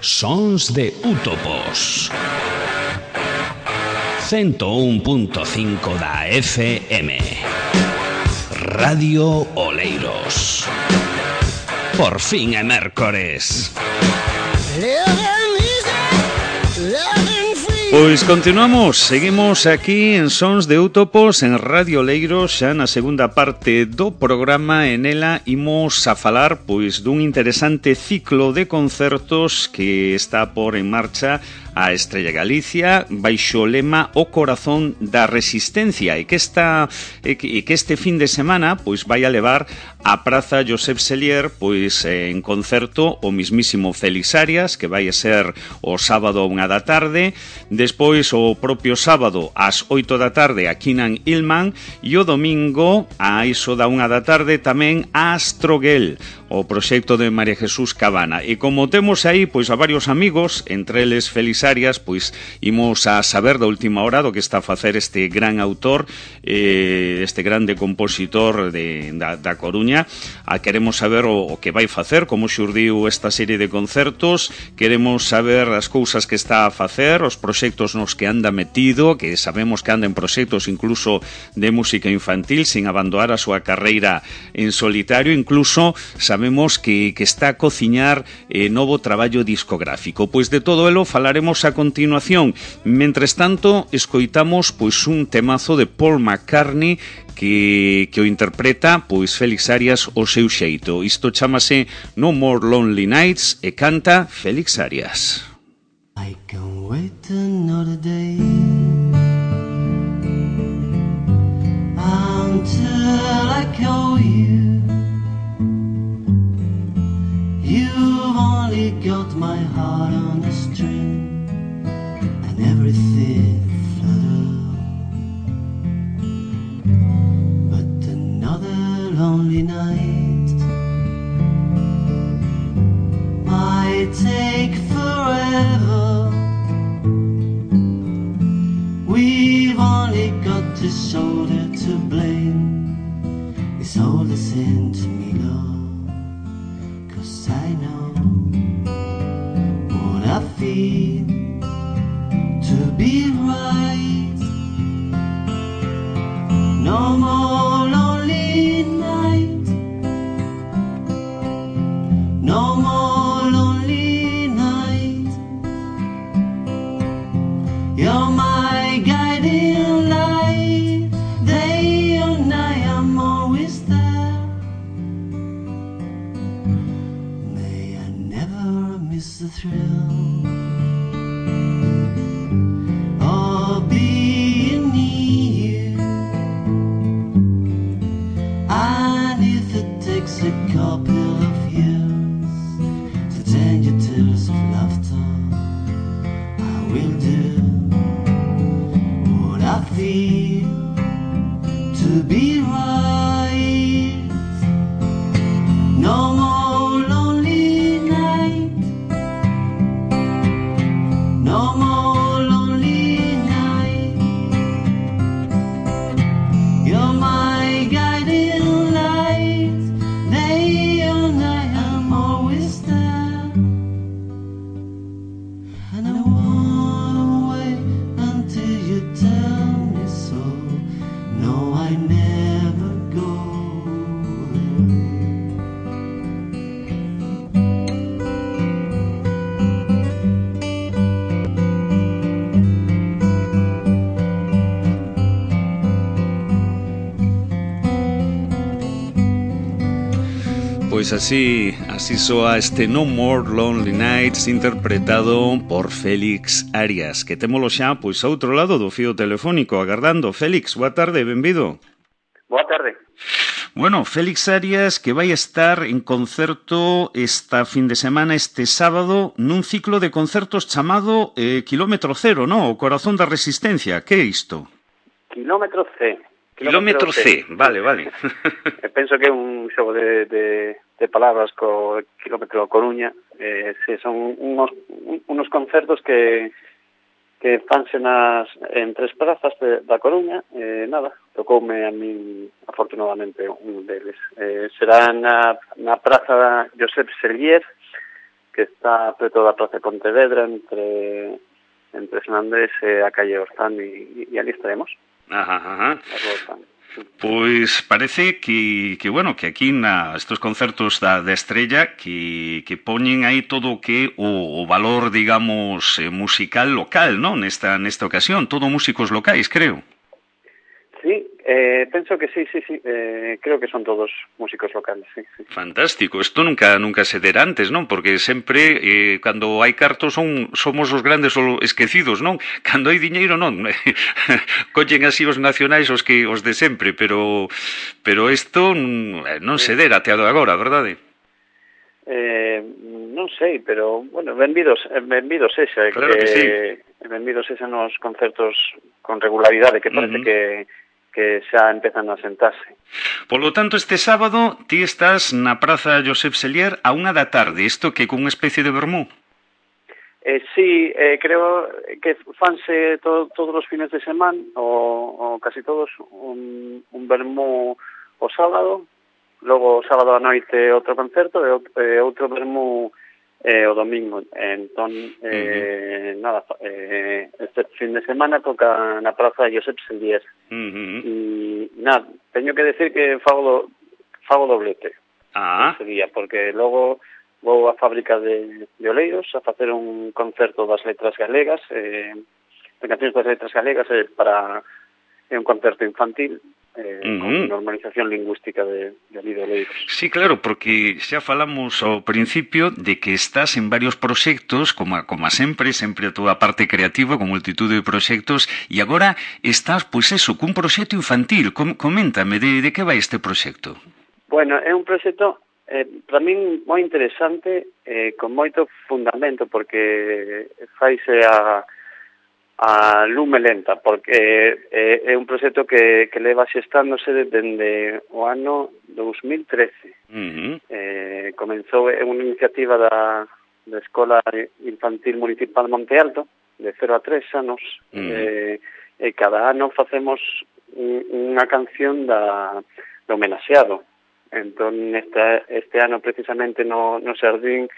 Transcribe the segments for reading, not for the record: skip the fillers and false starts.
Sons de Útopos 101.5 da FM Radio Oleiros. Por fin é mércores. Pois continuamos, seguimos aquí en Sons de Útopos en Radio Oleiros, xa na segunda parte do programa. En ela imos a falar pois dun interesante ciclo de concertos que está por en marcha a Estrella Galicia baixo o lema O Corazón da Resistencia, e que este fin de semana pois vai a levar a Praza Josep Selier pois en concerto o mismísimo Félix Arias, que vai a ser o sábado a 1 da tarde, despois o propio sábado ás 8 da tarde a Kinan Ilman, e o domingo a iso da 1 da tarde tamén a Astroguel, o proxecto de María Jesús Cabana. E como temos aí pois a varios amigos, entre eles Félix Arias, pois imos a saber da última hora do que está a facer este gran autor, este grande compositor da Coruña. Queremos saber o que vai facer, como xurdiu esta serie de concertos, queremos saber as cousas que está a facer, os proxectos nos que anda metido, que sabemos que anda en proxectos incluso de música infantil, sin abandonar a súa carreira en solitario. Incluso sabemos que está a cociñar novo traballo discográfico. Pois de todo elo falaremos a continuación. Mentres tanto, escoitamos pois un temazo de Paul McCartney que o interpreta pois Félix Arias o seu xeito. Isto chámase No More Lonely Nights e canta Félix Arias. I can wait another day until I call you. You've only got my heart on a string and everything fluttered. But another lonely night might take forever. We've only got this shoulder to blame. It's all the same to me, love. I know what I feel to be right. No more lonely night. No more lonely night. You're my guiding light. Day or night I'm always there. Miss the thrill of being near, and if it takes a couple of years to turn your tears of laughter, I will do what I feel to be right. No more lonely night. No more lonely night. You're my guiding light. Day or night I'm always there. And I won't wait until you tell me so. No, I never go. Pois así soa este No More Lonely Nights interpretado por Félix Arias, que témolo xa pois a outro lado do fío telefónico agardando. Félix, boa tarde, benvido. Boa tarde. Bueno, Félix Arias, que vai estar en concerto esta fin de semana, este sábado, nun ciclo de concertos chamado Kilómetro Cero, ¿no? O Corazón da Resistencia. Que é isto? Kilómetro C. Kilómetro C, vale. Penso que é un xogo de palabras co Kilómetro Coruña. Son unos concertos que fanse en tres prazas da Coruña. Nada, tocoume a min afortunadamente un deles. Será na Praza Josep Selier, que está preto da Praza de Pontevedra entre San Andrés e a calle Orzán e ali estaremos. Ajá. Pois parece que bueno, que aquí estos concertos da Estrella que poñen aí todo o que o valor, digamos, musical local, non? Nesta ocasión, todo músicos locais, creo. Sí, penso que sí, creo que son todos músicos locales, sí. Fantástico, isto nunca se dera antes, non? Porque sempre, cando hai cartos, somos os grandes esquecidos, non? Cando hai diñeiro, non. Collen así os nacionais os de sempre, pero isto non se dera até agora, verdade? Non sei, pero, bueno, benvidos sexa, claro que sí. Benvidos sexa nos concertos con regularidade, que parece que xa empezan a sentarse. Polo tanto, este sábado ti estás na Praza Josep Selier a 1 da tarde, isto que con unha especie de vermú? Sí, creo que fanse todos os fines de semana, o casi todos, un vermú o sábado, logo o sábado a noite outro concerto e outro vermú o domingo. Entón, este fin de semana toca na Praza Josep Selier. E nada, teño que decir que fago doblete ese día, porque logo vou á fábrica de Oleiros a facer un concerto das letras galegas, de cancións das letras galegas, é un concerto infantil con normalización lingüística de Oleiros. Sí, claro, porque xa falamos ao principio de que estás en varios proxectos, como sempre a túa parte creativa, con multitud de proxectos, e agora estás, pois eso, cun proxecto infantil. Coméntame, de que vai este proxecto? Bueno, é un proxecto para min moi interesante, con moito fundamento, porque faise a lume lenta, porque é un proxecto que leva xestándose dende o ano 2013. Comenzou unha iniciativa da Escola Infantil Municipal Monte Alto, de 0 a 3 anos, e cada ano facemos unha canción do homenaxeado. Entón, este ano, precisamente, no Xardín,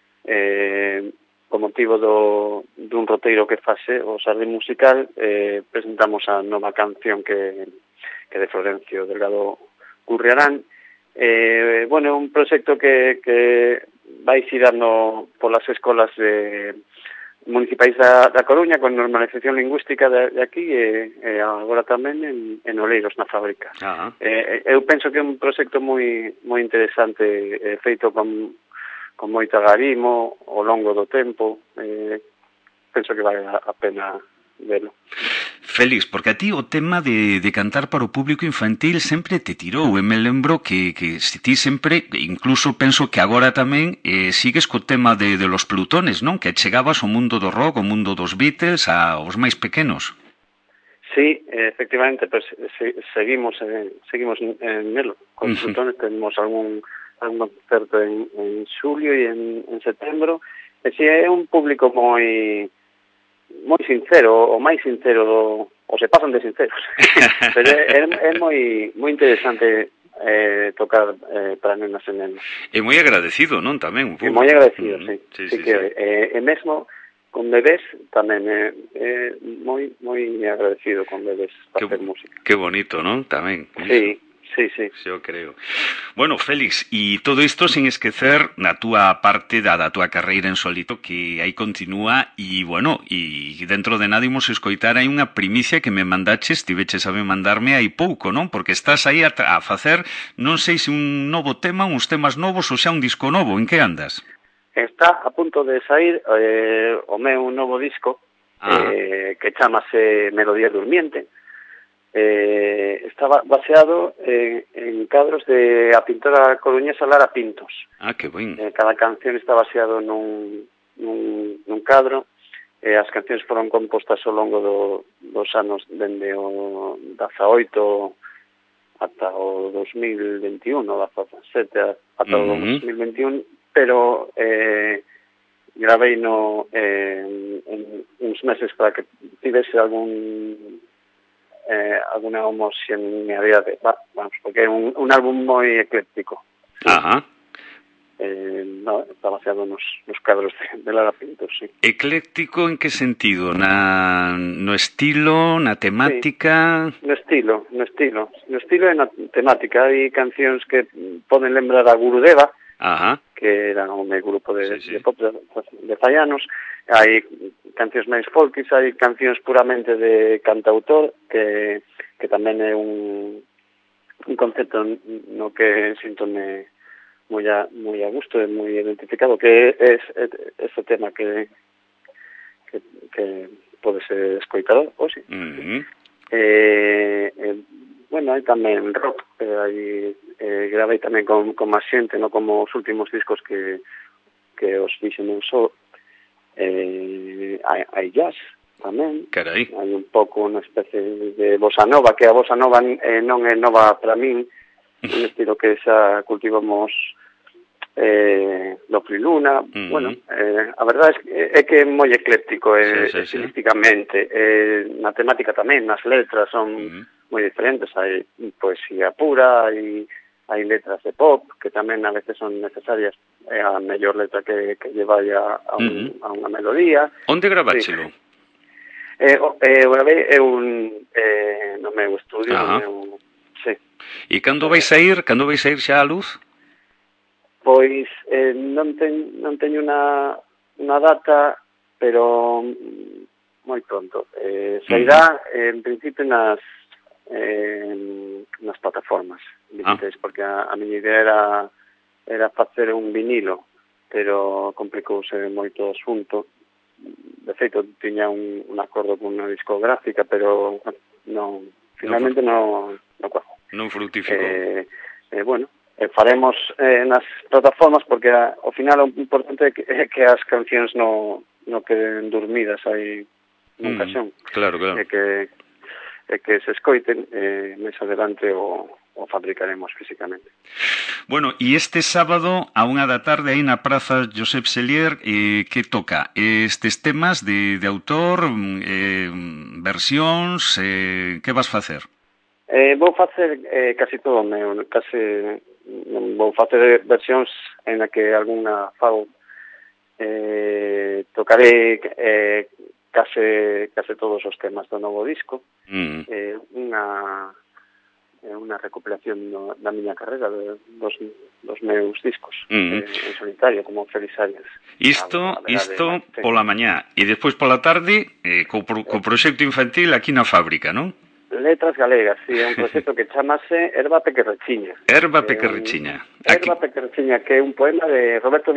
con motivo dun roteiro que fase o Xardín Musical, presentamos a nova canción que de Florencio Delgado Gurriarán. Bueno, é un proxecto que vai xirando polas escolas municipais da Coruña, con normalización lingüística de aquí, e agora tamén en Oleiros, na fábrica. Eu penso que é un proxecto moi interesante, feito con moito agarimo ao longo do tempo. Penso que vale a pena velo. Félix, porque a ti o tema de cantar para o público infantil sempre te tirou. E me lembro que ti sempre, incluso penso que agora tamén, sigues co tema de los Plutones, non? Que chegabas ao mundo do rock, ao mundo dos Beatles, aos máis pequenos. Sí, efectivamente, pues, seguimos en nelo. Con Plutones tenemos algún concerto en xulio e en setembro. E si é un público moi sincero, o máis sincero ou se pasan de sinceros. Pero é moi interesante tocar para nenas e nenos. É moi agradecido, non? Tamén un pouco. É moi agradecido, sí. E mesmo con bebés tamén é moi agradecido con bebés para hacer música. Que bonito, non? Tamén. Sí. Yo creo. Bueno, Félix, e todo isto sin esquecer na túa parte da túa carreira en solito, que aí continúa, e bueno, e dentro de nada imos escoitar aí unha primicia que me mandaches, tiveches a mandarme aí pouco, non? Porque estás aí a facer, non sei se un novo tema, uns temas novos ou xa un disco novo, en que andas? Está a punto de sair o meu novo disco, que chamase Melodía Durmiente. Estaba baseado en cadros de a pintora coruñesa Lara Pintos. Que ben. Cada canción está baseado nun cadro. As cancións foron compostas ao longo dos anos dende o 18 ata o 2021, o 17 ata o 2021, pero gravei uns meses para que tivese alguna homoxeneidade, vamos, porque é un álbum moi ecléctico. no, está baseado nos cadros de Lara Pintos, sí. Ecléctico en que sentido? No estilo, na temática? Sí, no estilo e na temática. Hai cancións que poden lembrar a Gurudeva, Ajá. que era o meu grupo de pop de fai anos. Hai cancións máis folkis, hai cancións puramente de cantautor, que tamén é un concepto no que síntome moi a gusto e moi identificado, que é ese tema que pode ser escoitado hoxe. Bueno, hai tamén rock, hai gravei tamén con máis xente, non como os últimos discos que os fixen en só. Hai jazz tamén. Carai. Hai un pouco unha especie de bossa nova, que a bossa nova non é nova para min, un estilo que xa cultivamos do Friluna. Bueno, a verdade é que é moi ecléctico estilísticamente, na temática tamén, nas letras son moi diferentes, hai poesía pura, hai letras de pop que tamén a veces son necesarias, é a mellor letra que lleva a unha melodía. Onde graváchelo? Gravei no meu estudio, sí. E cando vais a ir xa á luz? Pois non teño unha data, pero moi pronto. Sairá en principio nas plataformas digitais, porque a miña idea era facer un vinilo, pero complicouse moito o asunto. De feito, tiña un acordo con unha discográfica, pero finalmente non fructificou. Bueno, faremos nas plataformas, porque ao final o importante é que as cancións non queden dormidas aí nunca son. Claro. É que se escoiten, máis adelante o fabricaremos físicamente. Bueno, e este sábado a 1 da tarde aí na Praza Josep Selier, que toca? Estes temas de autor, versións, que vas facer? Vou facer casi todo o meu, vou facer versións en a que algunha fago, tocarei case todos os temas do novo disco, unha recopilación da miña carreira, dos meus discos en solitario, como Felizarias. Isto pola mañá, e despois pola tarde co proxecto infantil aquí na fábrica, non? Letras galegas, sí, é un proxecto que chamase Herba Pequerrechiña. Herba Pequerrechiña. Herba Pequerrechiña, que é un poema de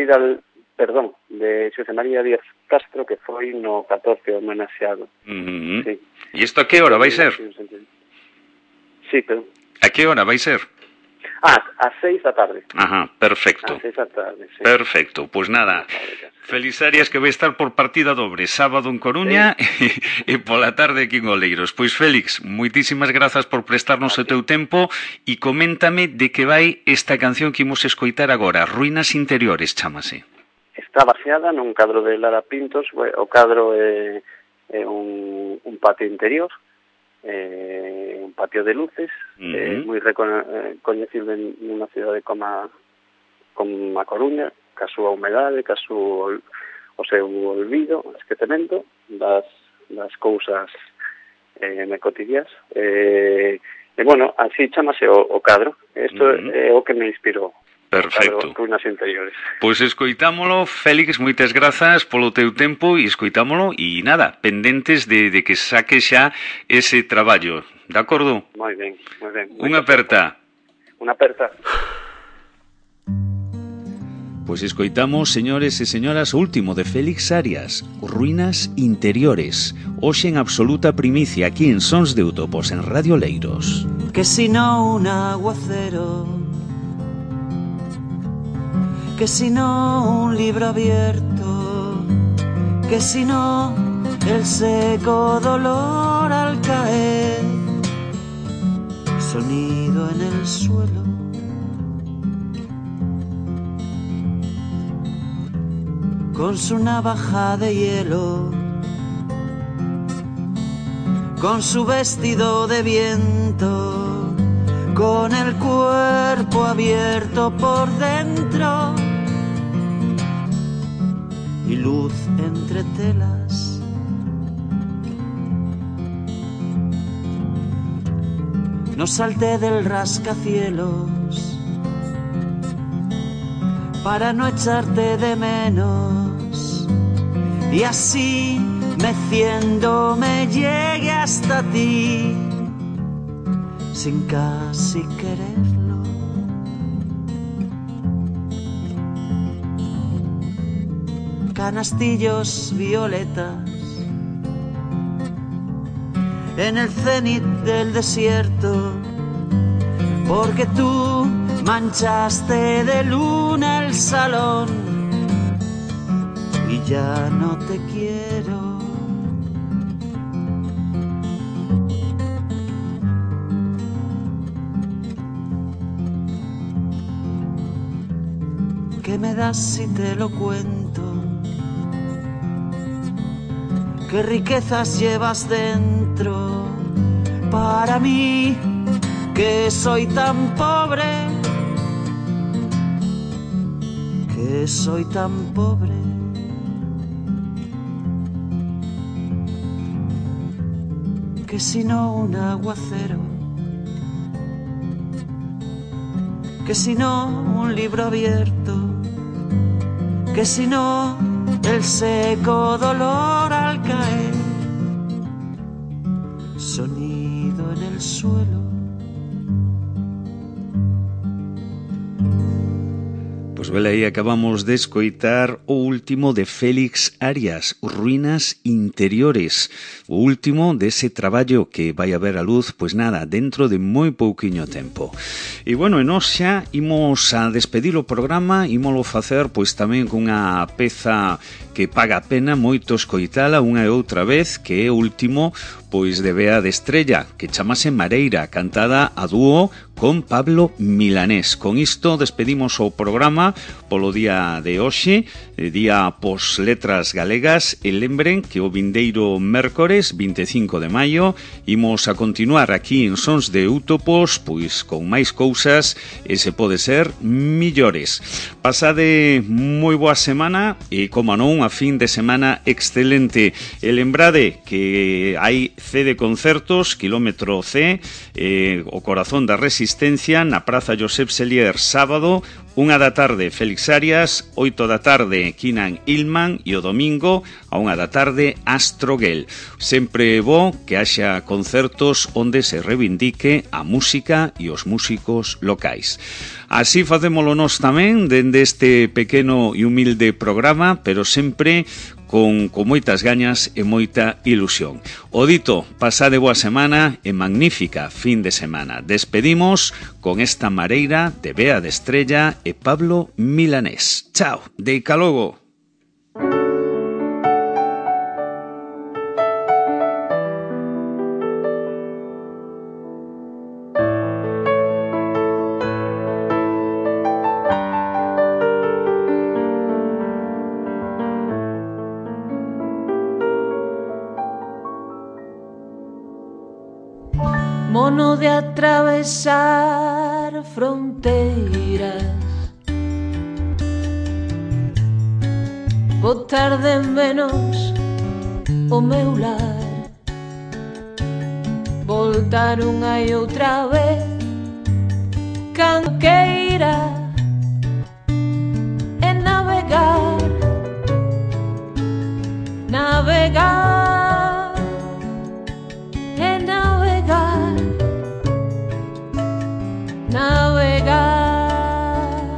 Xosé María Díaz Castro, que foi no 14 homenaxeado. Sí. E isto a que hora vai ser? Sí, pero... A que hora vai ser? Ás 6 da tarde. Ajá, perfecto. Ás 6 da tarde, sí. Perfecto, pois nada, Felizarias que vai estar por partida dobre, sábado en Coruña e pola tarde aquí en Oleiros. Pois Félix, moitísimas grazas por prestarnos o teu tempo e coméntame de que vai esta canción que imos escoitar agora, Ruínas Interiores, chámase. Está baseada nun cadro de Lara Pintos, o cadro é un patio interior, un patio de luces, moi recoñecible nunha cidade como a Coruña, ca súa humedade, ca o seu olvido, esquecemento das cousas cotidianas. Bueno, así chamase o cadro. Isto é o que me inspirou. Perfecto. Ruínas Interiores. Pois escoitámolo, Félix, moitas grazas polo teu tempo e escoitámolo e nada, pendentes de que saque xa ese traballo, de acordo? Moi ben. Unha aperta. Unha aperta. Pois escoitamos, señores e señoras, o último de Félix Arias, Ruínas Interiores, hoxe en absoluta primicia aquí en Sons de Utopos en Radio Leiros. Que si no un aguacero, que si no un libro abierto, que si no el seco dolor al caer, sonido en el suelo, con su navaja de hielo, con su vestido de viento, con el cuerpo abierto por dentro, y luz entre telas. No salté del rascacielos para no echarte de menos, y así meciendo me llegué hasta ti sin casi quererlo. Canastillos violetas en el cenit del desierto, porque tú manchaste de luna el salón y ya no te quiero. ¿Qué me das si te lo cuento? ¿Qué riquezas llevas dentro para mí, que soy tan pobre, que soy tan pobre? Que si no un aguacero, que si no un libro abierto, que si no el seco dolor al caer, sonido en el suelo. Pois vela aí, acabamos de escoitar o último de Félix Arias, Ruínas Interiores, o último dese traballo que vai a ver a luz, pois nada, dentro de moi pouquiño tempo. E bueno, e nós xa imos a despedir o programa, ímolo facer pois tamén cunha peza que paga a pena moito escoitala unha e outra vez, que é o último pois de Bea de Estrella, que chamase Mareira, cantada a dúo con Pablo Milanés. Con isto despedimos o programa polo día de hoxe, día pos letras galegas, e lembren que o vindeiro mércores 25 de maio imos a continuar aquí en Sons de Útopos, pois con máis cousas e se pode ser millores. Pasade moi boa semana e, como non, a fin de semana excelente. E lembrade que hai C de concertos, kilómetro C, o corazón da resistencia, na Praza Josep Selier, sábado, 1 da tarde Félix Arias, 8 da tarde Kinan Ilman e o domingo a 1 da tarde Astroguel. Sempre é bo que haxa concertos onde se reivindique a música e os músicos locais. Así facémolo nós tamén dende este pequeno e humilde programa, pero sempre con moitas gañas e moita ilusión. O dito, pasade boa semana e magnífica fin de semana. Despedimos con esta Mareira de Bea de Estrella e Pablo Milanés. Chao, deica logo. Mono de atravesar fronteiras, botar de menos o meu lar, voltar unha e outra vez canqueira e navegar, navegar e navegar, navegar,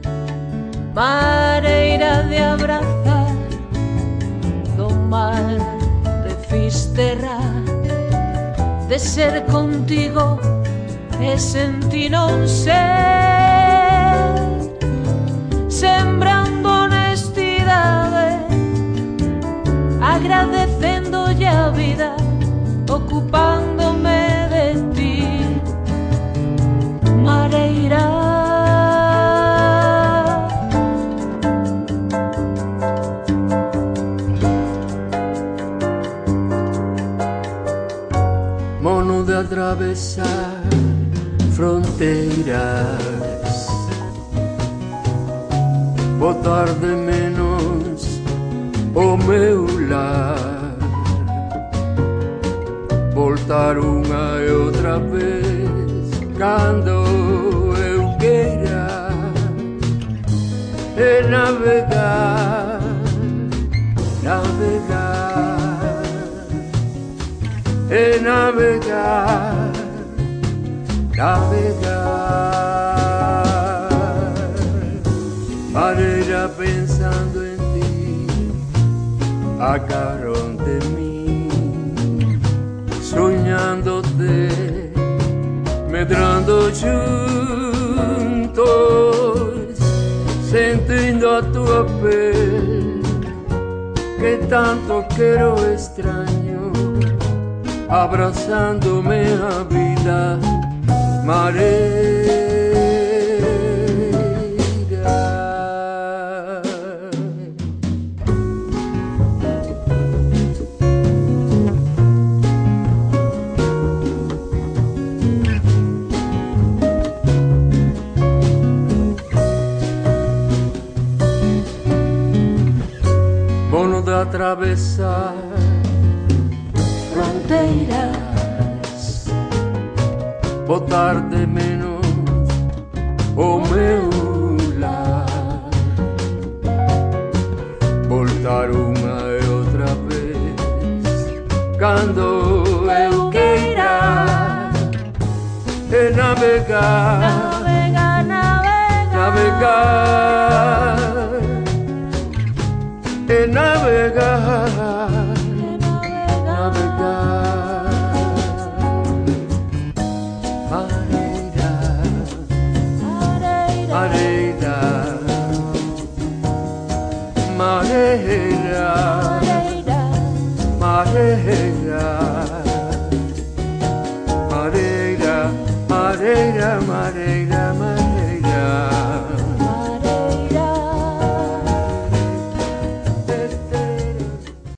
mareira de abrazar do mar de Fisterra, de ser contigo e sentir non ser, sembrando honestidade, agradecéndolle a vida, ocupándome de ti, mareira. Mono de atravesar fronteiras, botar de menos o meu lar, voltar unha e outra vez cando eu queira e navegar, navegar, e navegar, navegar, mareira pensando en ti, a carón de mí, soñándote, medrando juntos, sentindo a tua pel, que tanto quero extraño, abrazándome a vida, mareira. Bono de atravesar fronteiras, botar de menos o meu lar, voltar unha e outra vez cando eu queira e navegar, navegar, navegar, navegar, e navegar, navegar, mareira, mareira, mareira, mareira, mareira, mareira, mareira.